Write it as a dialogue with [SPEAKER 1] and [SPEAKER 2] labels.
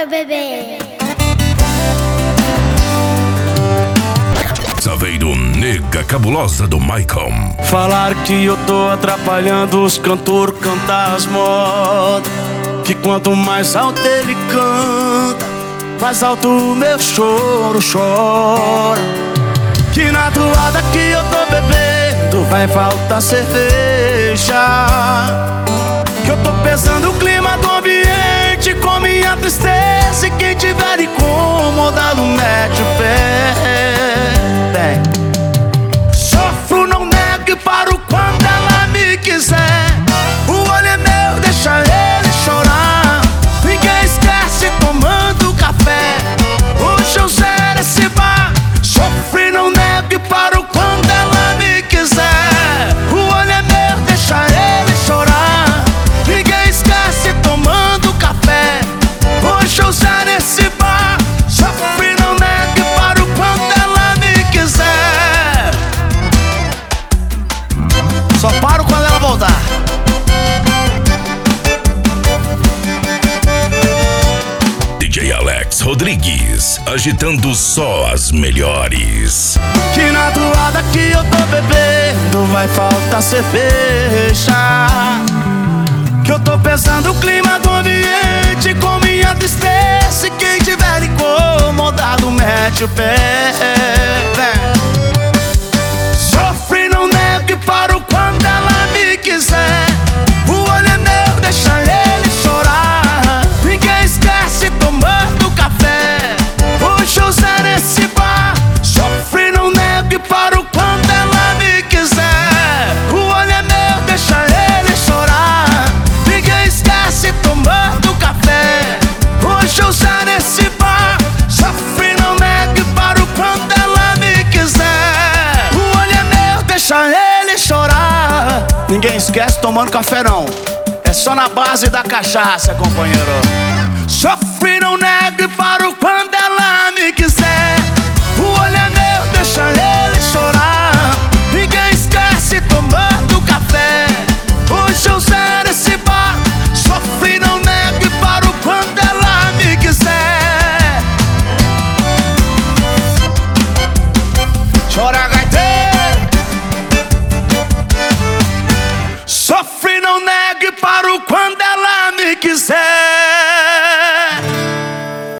[SPEAKER 1] meu bebê.
[SPEAKER 2] Saveiro Nega Cabulosa do Michael.
[SPEAKER 3] Falaram que eu tô atrapalhando os cantores cantar as modas, que quanto mais alto ele canta, mais alto o meu choro chora. Que na toada que eu tô bebendo vai faltar cerveja, que eu tô pesando o clima do ambiente com minha tristeza, e quem tiver incomodado mete o pé. Sofro, não nego e paro quando ela me quiser. O olho é meu, deixa ele chorar. Ninguém esquece tomando café. Hoje eu zero esse bar. Sofro e não nego e paro quando ela me quiser. O olho é meu, deixa ele chorar. Ninguém esquece tomando café. Hoje eu zero esse bar. Sofro e não nego e paro quando ela me quiser. Só paro quando ela voltar.
[SPEAKER 2] DJ Alex Rodrigues, agitando só as melhores.
[SPEAKER 3] Que na toada que eu tô bebendo vai faltar cerveja, que eu tô pesando o clima do ambiente com minha tristeza, e quem tiver incomodado mete o pé. Sofro e não nego e paro quando ela me quiser. O olho é meu, deixa ele chorar. Ninguém esquece tomando café. Hoje eu zero esse bar. Sofro e não nego e paro quando ela me quiser. O olho é meu, deixa ele chorar. Ninguém esquece tomando café. Hoje eu zero esse bar. Sofro e não nego e paro quando ela me quiser. O olho é meu, deixa ele chorar. Ninguém esquece tomando café não, é só na base da cachaça, companheiro. Sofro e não nego e paro quando ela